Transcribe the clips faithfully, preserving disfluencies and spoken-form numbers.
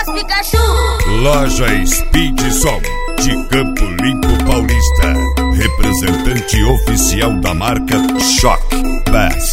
Choqueiras Pikachu. Loja Speed Som de Campo Limpo Paulista, representante oficial da marca Choque Bass.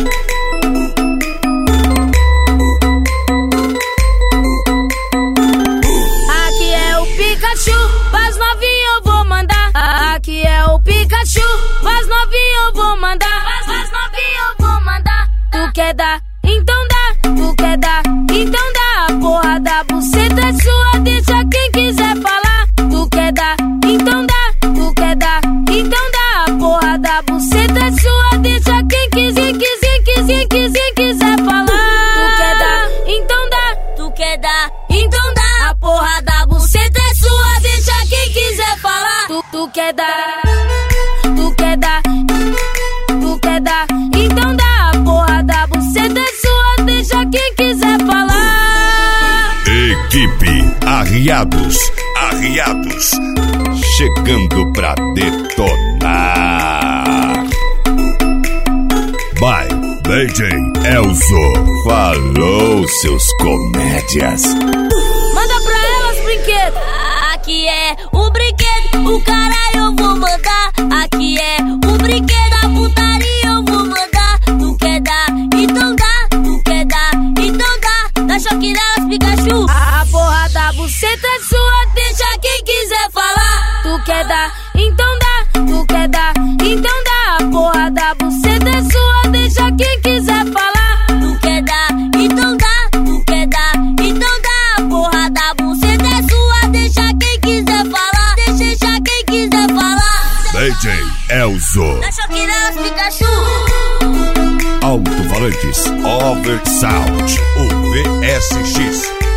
Aqui é o Pikachu, pras novinha eu vou mandar. Aqui é o Pikachu, pras novinha eu vou mandar. Pras novinha eu vou mandar. Tu quer dar? Então dá. Tu quer dar? Então dá. A porra da buceta é sua, deixa quem quiser falar. Tu quer dar? Então dá. Tu quer dar? Então dá. A porra da buceta é sua, deixa quem quiser, quiser, quiser, quiser, quiser falar. Tu quer dar? Então dá. Tu quer dar? Então dá. A porra da buceta é sua, deixa quem quiser falar. Tu, tu quer dar? Tu quer dar? Tu quer dar? Então dá. A porra da buceta é sua, deixa quem quiser falar. Equipe Arriados, Arriados, chegando pra detonar. By D J Elzo. Falou, seus comédias. Manda pra elas, brinquedo. Aqui é o brinquedo, o caralho eu vou mandar. Aqui é o brinquedo, a putaria eu vou mandar. Tu quer dar? Então dá. Tu quer dar? Então dá. Da Choqueiras Pikachu. A porra da buceta é sua, deixa quem quiser falar. Tu quer dar? Então dá. Tu quer dar? Então dá. A porra da buceta é sua, deixa quem quiser falar. Tu quer dar? Então dá. Tu quer dar? Então dá. A porra da buceta é sua, deixa quem quiser falar. Deixa quem quiser falar. D J Elzo. Da Choqueiras Pikachu. Alto-falantes Oversound, o V S X.